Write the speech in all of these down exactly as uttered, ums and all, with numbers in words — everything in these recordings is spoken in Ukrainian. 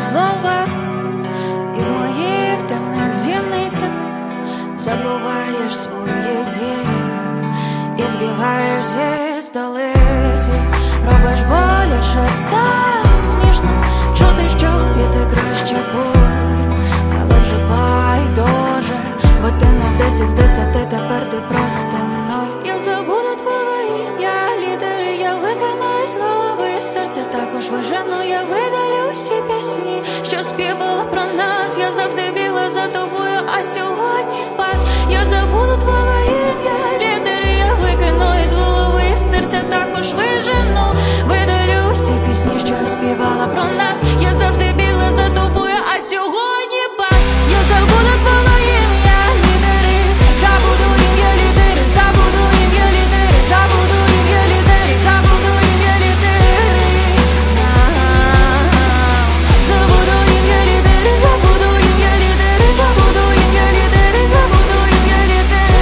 слова, і в моїх темних зіницях забуваєш свої дії і збігаєш зі столиці. Робиш боляче так смішно, чути, що піти краще було, але вже байдуже, бо ти не десять з десяти, тепер ти просто ноль. Я забуду твоє ім'я, літери я викину з голови, серця також вижену, я видалю всі пісні, що співала про нас. Я завжди бігла за тобою, а сьогодні пас. Я забуду твоє ім'я, літери я викину з голови, серця також вижену, видалю всі пісні, що співала про нас. Я завжди бігла за тобою, а сьогодні пас. Я забуду твоє ім'я, літери, забуду ім'я, літери, забуду ім'я, літери, забуду ім'я, літери, забуду ім'я, літери. Забуду ім'я, літери, забуду ім'я, літери, забуду ім'я, літери, забуду ім'я, літери.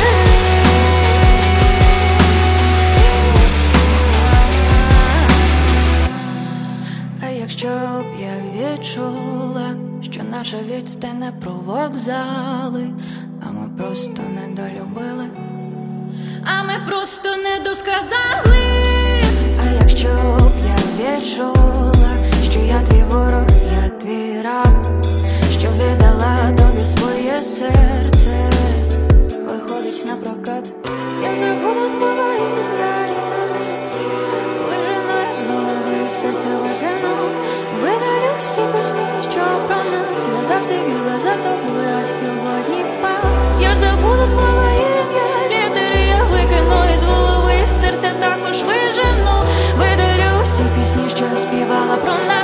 А якщо б я відчула, що наша відстань не про вокзали, а ми просто недолюбили, а ми просто не досказали. А якщо б я відчула, що я твій ворог, я твій раб, що віддала тобі своє серце, виходить на прокат. Я забуду твоє ім'я, літери, вижену з голови, серця викину, видалю всі пісні, що про нас. Я завжди біла за тобою, а сьогодні пас. Я забуду твоє ім'я, літери я викину із голови, серця також вижену, видалю всі пісні, що співала про нас.